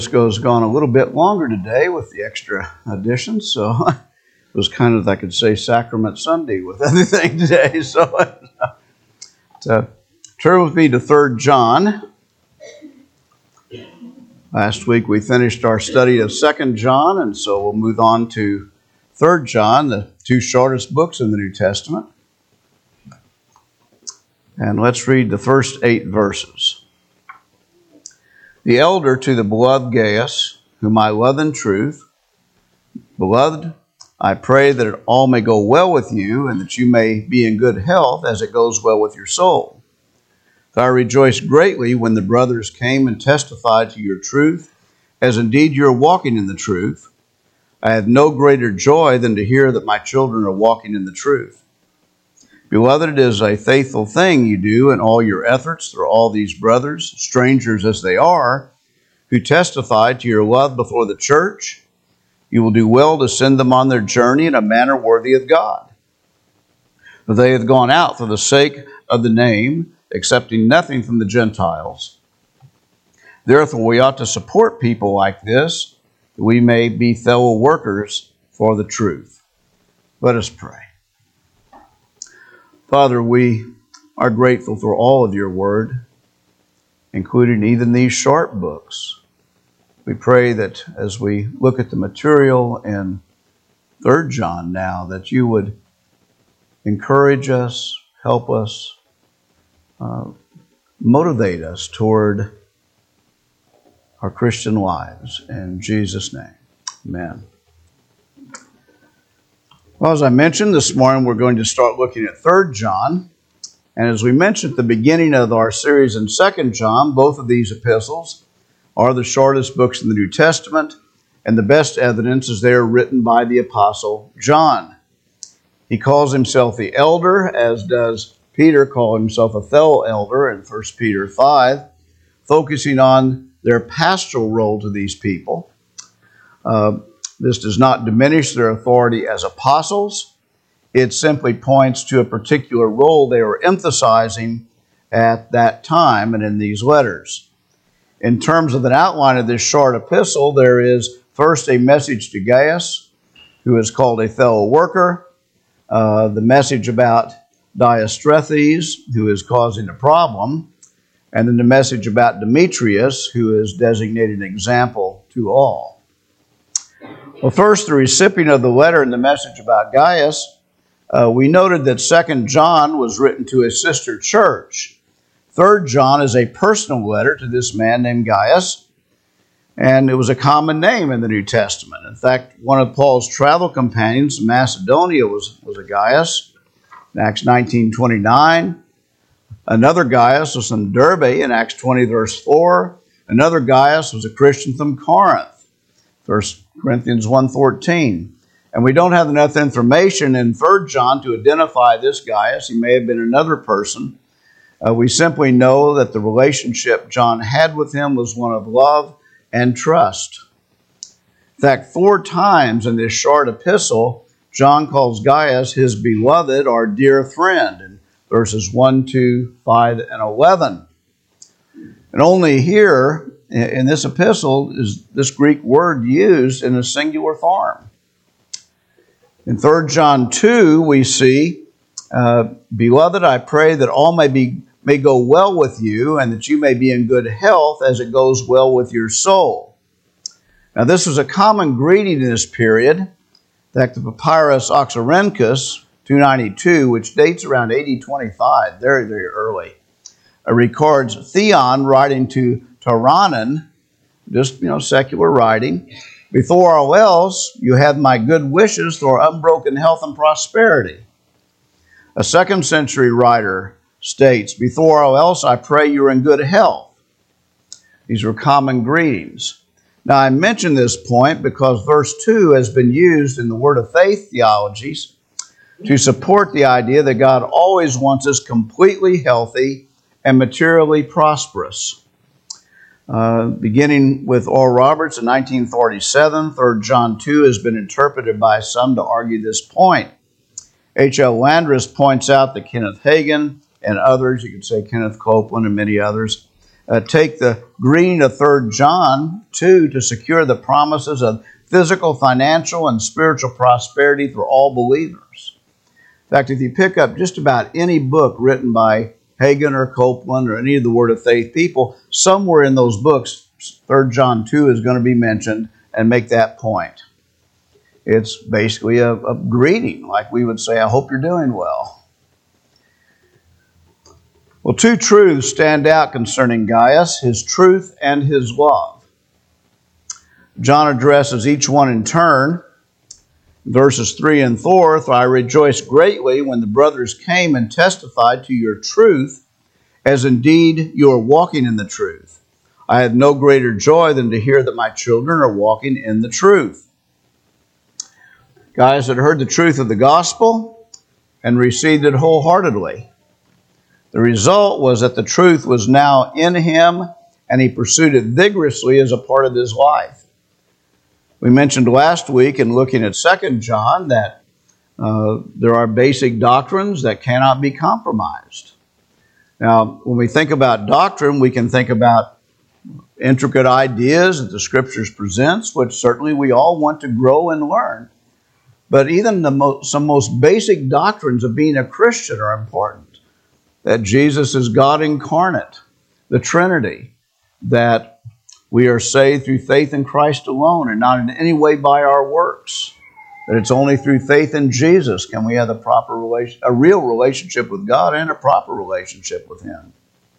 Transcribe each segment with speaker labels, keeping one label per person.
Speaker 1: Has gone a little bit longer today with the extra additions, so it was kind of, I could say, Sacrament Sunday with everything today. So turn with me to 3 John. Last week we finished our study of 2 John, and so we'll move on to 3 John, the two shortest books in the New Testament. And let's read the first 8 verses. The elder to the beloved Gaius, whom I love in truth. Beloved, I pray that it all may go well with you, and that you may be in good health as it goes well with your soul. For I rejoiced greatly when the brothers came and testified to your truth, as indeed you are walking in the truth. I have no greater joy than to hear that my children are walking in the truth. Beloved, it is a faithful thing you do in all your efforts through all these brothers, strangers as they are, who testify to your love before the church. You will do well to send them on their journey in a manner worthy of God. For they have gone out for the sake of the name, accepting nothing from the Gentiles. Therefore, we ought to support people like this, that we may be fellow workers for the truth. Let us pray. Father, we are grateful for all of your word, including even these short books. We pray that as we look at the material in 3 John now, that you would encourage us, help us, motivate us toward our Christian lives. In Jesus' name, amen. Well, as I mentioned, this morning we're going to start looking at 3 John. And as we mentioned at the beginning of our series in 2 John, both of these epistles are the shortest books in the New Testament, and the best evidence is they are written by the Apostle John. He calls himself the elder, as does Peter call himself a fellow elder in 1 Peter 5, focusing on their pastoral role to these people. This does not diminish their authority as apostles. It simply points to a particular role they were emphasizing at that time and in these letters. In terms of an outline of this short epistle, there is first a message to Gaius, who is called a fellow worker, the message about Diotrephes, who is causing a problem, and then the message about Demetrius, who is designated an example to all. Well, first, the recipient of the letter and the message about Gaius, we noted that 2 John was written to a sister church. 3 John is a personal letter to this man named Gaius, and it was a common name in the New Testament. In fact, one of Paul's travel companions in Macedonia was a Gaius in Acts 19:29. Another Gaius was from Derbe in Acts 20, verse 4. Another Gaius was a Christian from Corinth, 1 Corinthians 1:14. And we don't have enough information in 3 John to identify this Gaius. He may have been another person. We simply know that the relationship John had with him was one of love and trust. In fact, 4 times in this short epistle, John calls Gaius his beloved or dear friend in verses 1, 2, 5, and 11. And only here in this epistle is this Greek word used in a singular form. In 3 John 2, we see, Beloved, I pray that all may go well with you, and that you may be in good health as it goes well with your soul. Now, this was a common greeting in this period. In fact, the Papyrus Oxyrhynchus 292, which dates around AD 25, very, very early, records Theon writing to Taranan, just, secular writing, before all else, you have my good wishes for unbroken health and prosperity. A 2nd century writer states, before all else, I pray you're in good health. These were common greetings. Now, I mention this point because verse 2 has been used in the Word of Faith theologies to support the idea that God always wants us completely healthy and materially prosperous. Beginning with Oral Roberts in 1947, 3 John 2 has been interpreted by some to argue this point. H.L. Landris points out that Kenneth Hagin and others, you could say Kenneth Copeland and many others, take the greeting of 3 John 2 to secure the promises of physical, financial, and spiritual prosperity for all believers. In fact, if you pick up just about any book written by Hagin or Copeland or any of the Word of Faith people, somewhere in those books, 3 John 2 is going to be mentioned and make that point. It's basically a greeting, like we would say, I hope you're doing well. Well, 2 truths stand out concerning Gaius, his truth and his love. John addresses each one in turn. Verses 3 and 4, "For I rejoiced greatly when the brothers came and testified to your truth, as indeed you are walking in the truth. I had no greater joy than to hear that my children are walking in the truth." Gaius had heard the truth of the gospel and received it wholeheartedly. The result was that the truth was now in him, and he pursued it vigorously as a part of his life. We mentioned last week in looking at 2 John that there are basic doctrines that cannot be compromised. Now, when we think about doctrine, we can think about intricate ideas that the Scriptures presents, which certainly we all want to grow and learn. But even some most basic doctrines of being a Christian are important. That Jesus is God incarnate, the Trinity, that we are saved through faith in Christ alone and not in any way by our works. That it's only through faith in Jesus can we have a real relationship with God and a proper relationship with Him.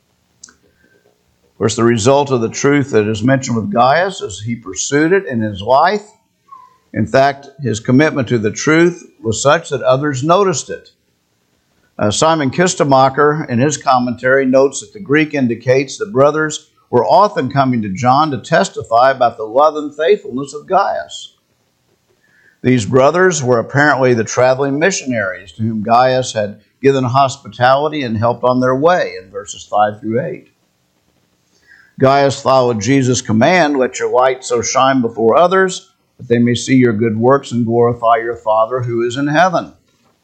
Speaker 1: Of course, the result of the truth that is mentioned with Gaius is he pursued it in his life. In fact, his commitment to the truth was such that others noticed it. Simon Kistemacher, in his commentary, notes that the Greek indicates that brothers were often coming to John to testify about the love and faithfulness of Gaius. These brothers were apparently the traveling missionaries to whom Gaius had given hospitality and helped on their way in verses 5 through 8. Gaius followed Jesus' command, "Let your light so shine before others, that they may see your good works and glorify your Father who is in heaven."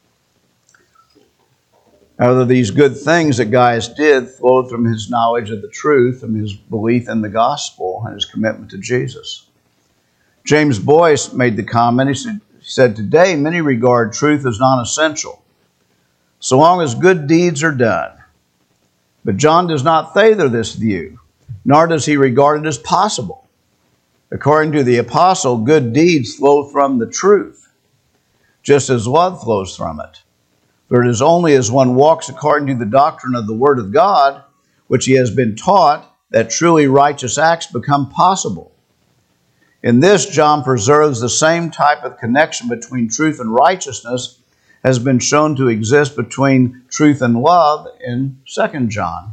Speaker 1: However, these good things that Gaius did flowed from his knowledge of the truth, from his belief in the gospel, and his commitment to Jesus. James Boyce made the comment, he said, "Today many regard truth as non-essential, so long as good deeds are done." But John does not favor this view, nor does he regard it as possible. According to the apostle, good deeds flow from the truth, just as love flows from it. For it is only as one walks according to the doctrine of the Word of God, which he has been taught, that truly righteous acts become possible. In this, John preserves the same type of connection between truth and righteousness has been shown to exist between truth and love in 2 John.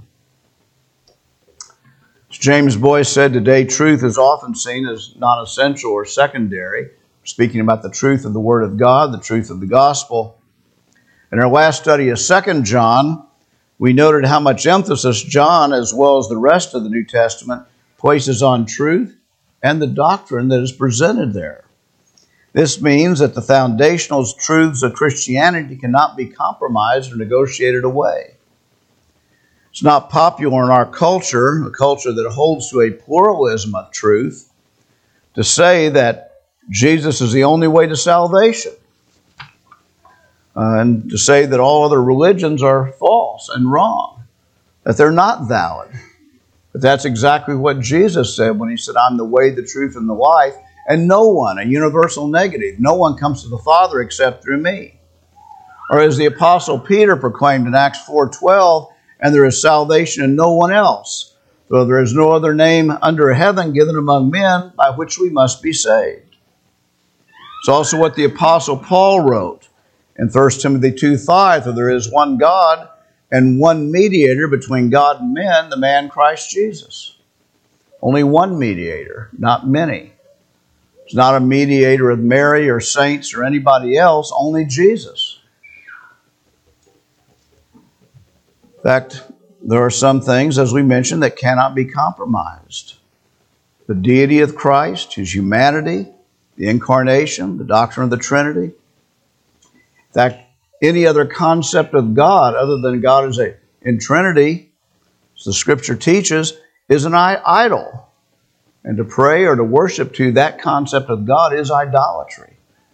Speaker 1: As James Boyce said, today truth is often seen as non-essential or secondary, speaking about the truth of the Word of God, the truth of the gospel. In our last study of 2 John, we noted how much emphasis John, as well as the rest of the New Testament, places on truth and the doctrine that is presented there. This means that the foundational truths of Christianity cannot be compromised or negotiated away. It's not popular in our culture, a culture that holds to a pluralism of truth, to say that Jesus is the only way to salvation. And to say that all other religions are false and wrong, that they're not valid. But that's exactly what Jesus said when he said, "I'm the way, the truth, and the life, and no one," a universal negative, "no one comes to the Father except through me." Or as the Apostle Peter proclaimed in Acts 4:12, "And there is salvation in no one else, for there is no other name under heaven given among men by which we must be saved." It's also what the Apostle Paul wrote in 1 Timothy 2:5, "For there is one God and one mediator between God and men, the man Christ Jesus." Only one mediator, not many. It's not a mediator of Mary or saints or anybody else, only Jesus. In fact, there are some things, as we mentioned, that cannot be compromised. The deity of Christ, His humanity, the incarnation, the doctrine of the Trinity. In fact, any other concept of God other than God is in Trinity, as the Scripture teaches, is an idol. And to pray or to worship to that concept of God is idolatry.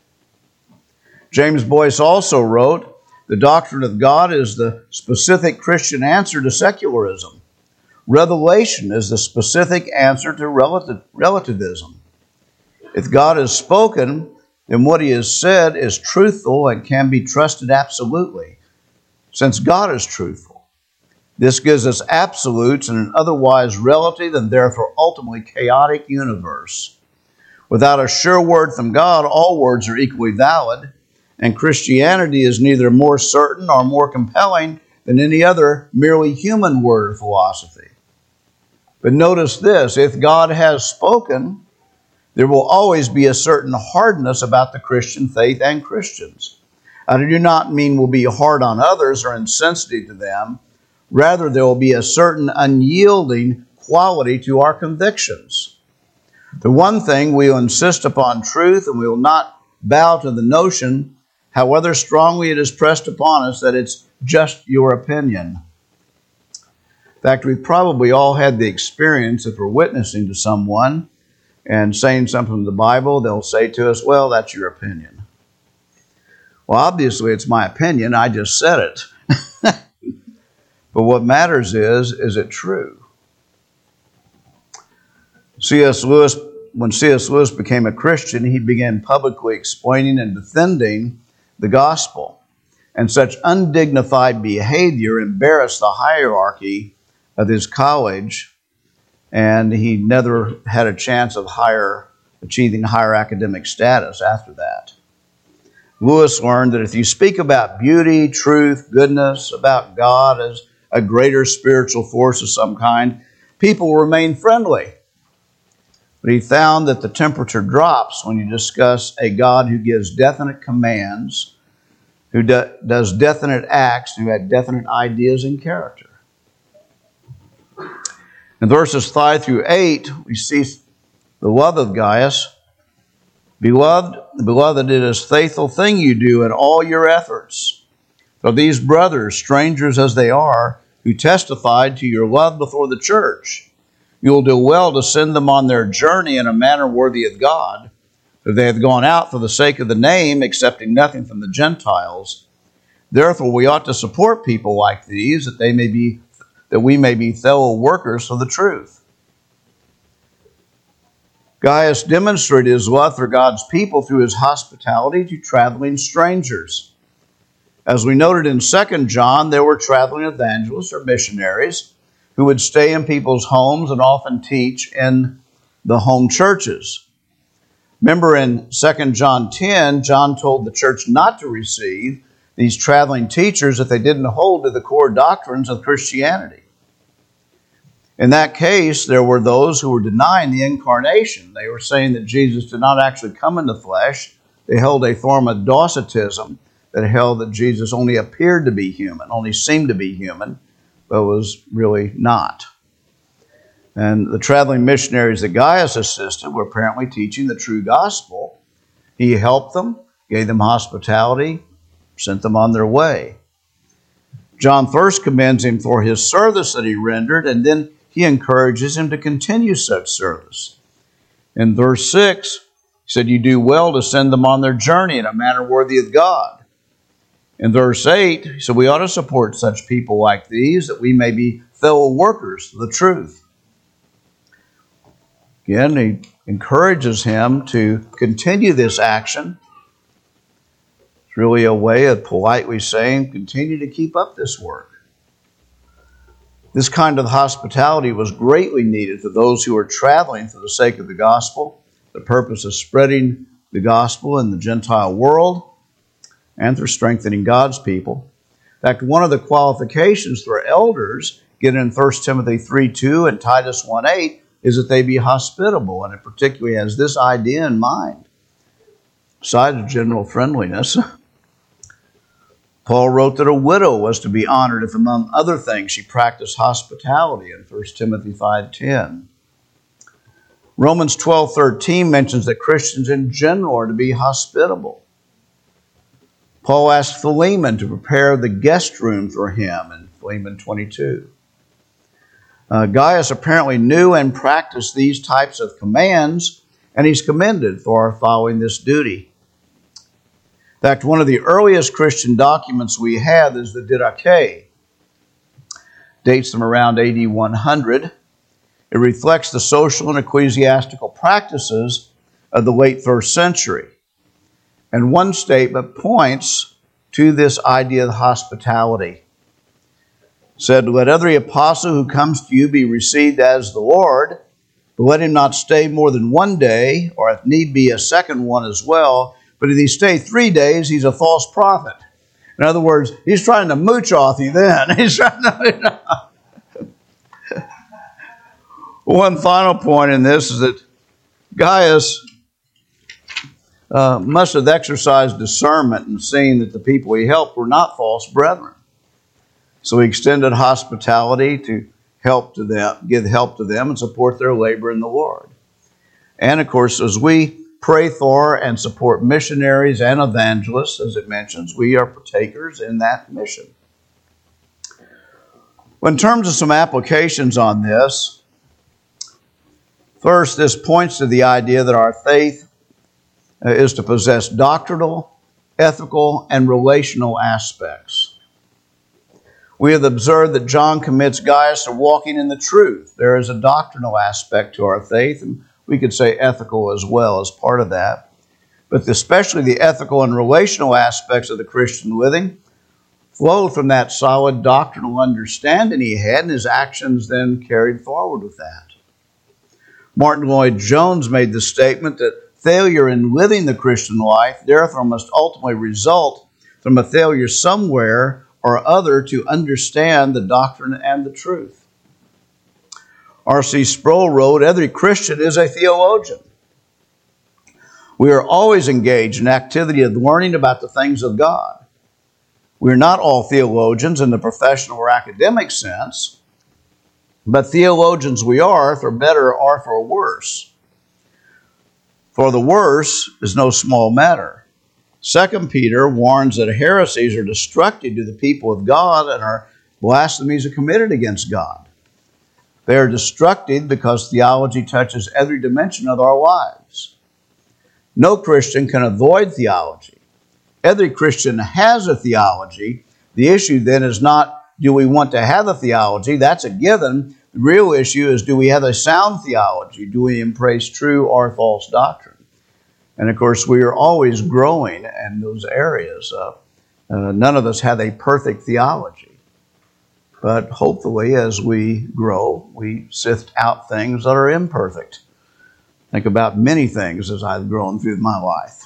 Speaker 1: James Boyce also wrote, the doctrine of God is the specific Christian answer to secularism. Revelation is the specific answer to relativism. If God has spoken, then what he has said is truthful and can be trusted absolutely, since God is truthful. This gives us absolutes in an otherwise relative and therefore ultimately chaotic universe. Without a sure word from God, all words are equally valid, and Christianity is neither more certain nor more compelling than any other merely human word or philosophy. But notice this, if God has spoken, there will always be a certain hardness about the Christian faith and Christians. I do not mean we'll be hard on others or insensitive to them. Rather, there will be a certain unyielding quality to our convictions. The one thing, we will insist upon truth, and we will not bow to the notion, however strongly it is pressed upon us, that it's just your opinion. In fact, we've probably all had the experience, if we're witnessing to someone and saying something from the Bible, they'll say to us, well, that's your opinion. Well, obviously it's my opinion. I just said it. But what matters is it true? When C.S. Lewis became a Christian, he began publicly explaining and defending the gospel. And such undignified behavior embarrassed the hierarchy of his college, and he never had a chance of achieving higher academic status after that. Lewis learned that if you speak about beauty, truth, goodness, about God as a greater spiritual force of some kind, people will remain friendly. But he found that the temperature drops when you discuss a God who gives definite commands, who does definite acts, who had definite ideas and character. In verses 5 through 8, we see the love of Gaius. Beloved, it is a faithful thing you do in all your efforts. For these brothers, strangers as they are, who testified to your love before the church, you will do well to send them on their journey in a manner worthy of God, for they have gone out for the sake of the name, accepting nothing from the Gentiles. Therefore, we ought to support people like these, that we may be fellow workers for the truth. Gaius demonstrated his love for God's people through his hospitality to traveling strangers. As we noted in 2 John, there were traveling evangelists or missionaries who would stay in people's homes and often teach in the home churches. Remember in 2 John 10, John told the church not to receive these traveling teachers if they didn't hold to the core doctrines of Christianity. In that case, there were those who were denying the incarnation. They were saying that Jesus did not actually come in the flesh. They held a form of Docetism that held that Jesus only appeared to be human, only seemed to be human, but was really not. And the traveling missionaries that Gaius assisted were apparently teaching the true gospel. He helped them, gave them hospitality, sent them on their way. John first commends him for his service that he rendered, and then he encourages him to continue such service. In verse 6, he said, you do well to send them on their journey in a manner worthy of God. In verse 8, he said, we ought to support such people like these, that we may be fellow workers for the truth. Again, he encourages him to continue this action. It's really a way of politely saying, continue to keep up this work. This kind of hospitality was greatly needed for those who were traveling for the sake of the gospel, the purpose of spreading the gospel in the Gentile world, and for strengthening God's people. In fact, one of the qualifications for elders, given in 1 Timothy 3:2 and Titus 1:8, is that they be hospitable, and it particularly has this idea in mind. Besides general friendliness, Paul wrote that a widow was to be honored if, among other things, she practiced hospitality in 1 Timothy 5:10. Romans 12:13 mentions that Christians in general are to be hospitable. Paul asked Philemon to prepare the guest room for him in Philemon 22. Gaius apparently knew and practiced these types of commands, and he's commended for following this duty. In fact, one of the earliest Christian documents we have is the Didache. Dates from around AD 100. It reflects the social and ecclesiastical practices of the late first century. And one statement points to this idea of hospitality. It said, "Let every apostle who comes to you be received as the Lord, but let him not stay more than 1 day, or if need be a second one as well. But if he stay 3 days, he's a false prophet." In other words, he's trying to mooch off you then. He's trying to... One final point in this is that Gaius must have exercised discernment in seeing that the people he helped were not false brethren. So he extended hospitality to help to them, give help to them and support their labor in the Lord. And of course, as we pray for and support missionaries and evangelists, as it mentions, we are partakers in that mission. Well, in terms of some applications on this, first, this points to the idea that our faith is to possess doctrinal, ethical, and relational aspects. We have observed that John commits Gaius to walking in the truth. There is a doctrinal aspect to our faith, and we could say ethical as well as part of that. But especially the ethical and relational aspects of the Christian living flowed from that solid doctrinal understanding he had, and his actions then carried forward with that. Martin Lloyd-Jones made the statement that failure in living the Christian life therefore must ultimately result from a failure somewhere or other to understand the doctrine and the truth. R.C. Sproul wrote, "Every Christian is a theologian. We are always engaged in activity of learning about the things of God. We are not all theologians in the professional or academic sense, but theologians we are, for better or for worse. For the worse is no small matter. 2 Peter warns that heresies are destructive to the people of God and our blasphemies are committed against God. They are destructive because theology touches every dimension of our lives. No Christian can avoid theology. Every Christian has a theology. The issue then is not, do we want to have a theology? That's a given. The real issue is, do we have a sound theology? Do we embrace true or false doctrine? And of course, we are always growing in those areas. None of us have a perfect theology. But hopefully, as we grow, we sift out things that are imperfect. Think about many things as I've grown through my life.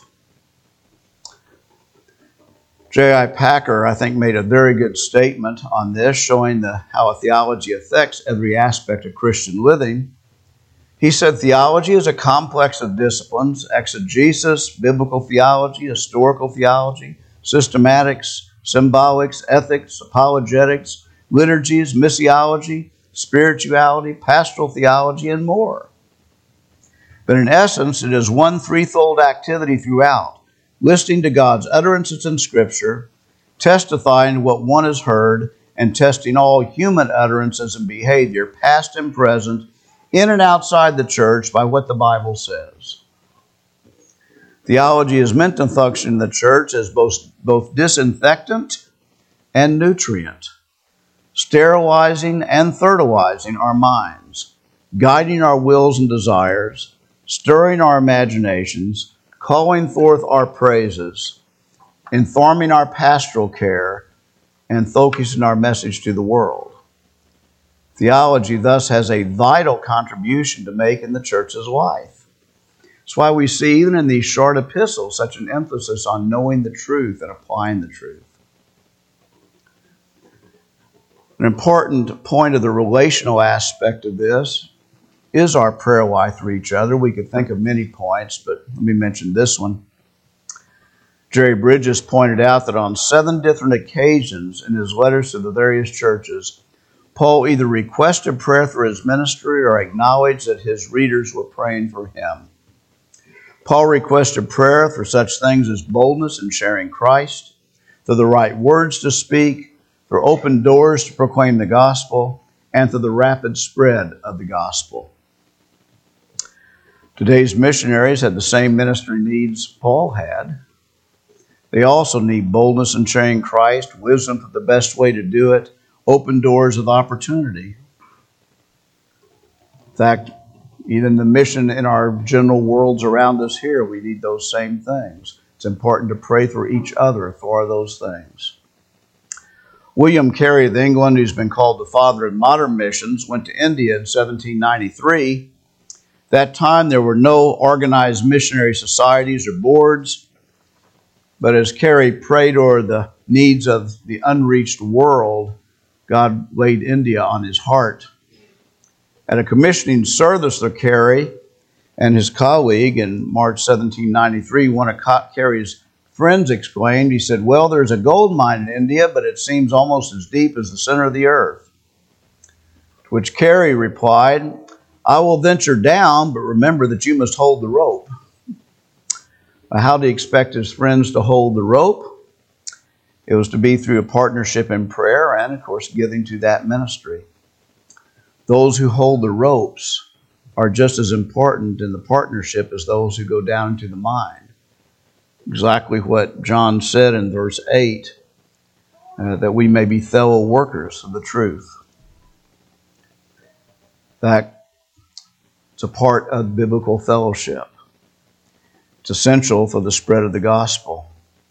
Speaker 1: J.I. Packer, I think, made a very good statement on this, showing how a theology affects every aspect of Christian living. He said, "Theology is a complex of disciplines: exegesis, biblical theology, historical theology, systematics, symbolics, ethics, apologetics, liturgies, missiology, spirituality, pastoral theology, and more. But in essence, it is one threefold activity throughout: listening to God's utterances in Scripture, testifying to what one has heard, and testing all human utterances and behavior, past and present, in and outside the church, by what the Bible says." Theology is meant to function in the church as both disinfectant and nutrient, sterilizing and fertilizing our minds, guiding our wills and desires, stirring our imaginations, calling forth our praises, informing our pastoral care, and focusing our message to the world. Theology thus has a vital contribution to make in the church's life. That's why we see even in these short epistles such an emphasis on knowing the truth and applying the truth. An important point of the relational aspect of this is our prayer life for each other. We could think of many points, but let me mention this one. Jerry Bridges pointed out that on 7 different occasions in his letters to the various churches, Paul either requested prayer for his ministry or acknowledged that his readers were praying for him. Paul requested prayer for such things as boldness in sharing Christ, for the right words to speak, for open doors to proclaim the gospel, and to the rapid spread of the gospel. Today's missionaries had the same ministry needs Paul had. They also need boldness in sharing Christ, wisdom for the best way to do it, open doors of opportunity. In fact, even the mission in our general worlds around us here, we need those same things. It's important to pray for each other for those things. William Carey of England, who's been called the father of modern missions, went to India in 1793. That time there were no organized missionary societies or boards, but as Carey prayed over the needs of the unreached world, God laid India on his heart. At a commissioning service for Carey and his colleague in March 1793, one of Carey's friends exclaimed, he said, "Well, there's a gold mine in India, but it seems almost as deep as the center of the earth." To which Carey replied, "I will venture down, but remember that you must hold the rope." How did he expect his friends to hold the rope? It was to be through a partnership in prayer and, of course, giving to that ministry. Those who hold the ropes are just as important in the partnership as those who go down into the mine. Exactly what John said in verse 8, that we may be fellow workers of the truth. In fact, it's a part of biblical fellowship. It's essential for the spread of the gospel.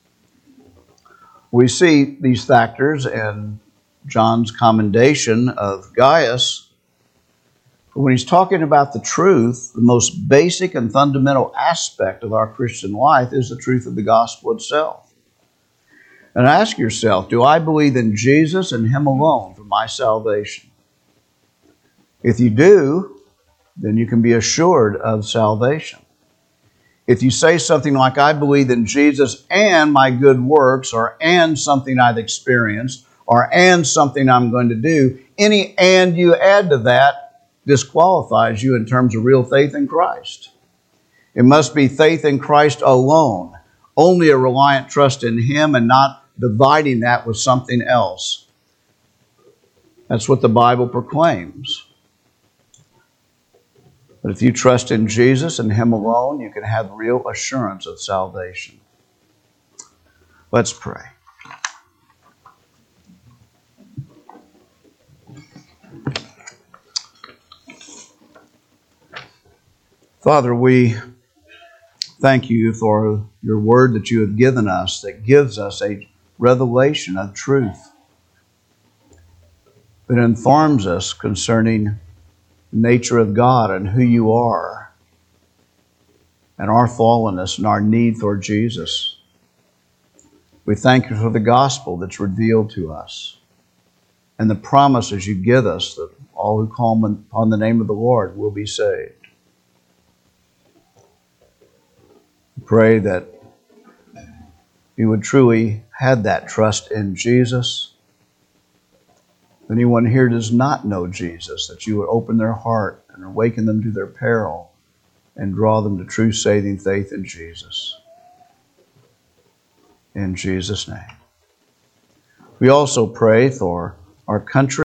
Speaker 1: We see these factors in John's commendation of Gaius. When he's talking about the truth, the most basic and fundamental aspect of our Christian life is the truth of the gospel itself. And ask yourself, do I believe in Jesus and Him alone for my salvation? If you do, then you can be assured of salvation. If you say something like, I believe in Jesus and my good works, or and something I've experienced, or and something I'm going to do, any and you add to that disqualifies you in terms of real faith in Christ. It must be faith in Christ alone, only a reliant trust in Him and not dividing that with something else. That's what the Bible proclaims. But if you trust in Jesus and Him alone, you can have real assurance of salvation. Let's pray. Father, we thank you for your word that you have given us that gives us a revelation of truth that informs us concerning the nature of God and who you are and our fallenness and our need for Jesus. We thank you for the gospel that's revealed to us and the promises you give us that all who call upon the name of the Lord will be saved. Pray that you would truly have that trust in Jesus. If anyone here does not know Jesus, that you would open their heart and awaken them to their peril and draw them to true saving faith in Jesus. In Jesus' name. We also pray for our country.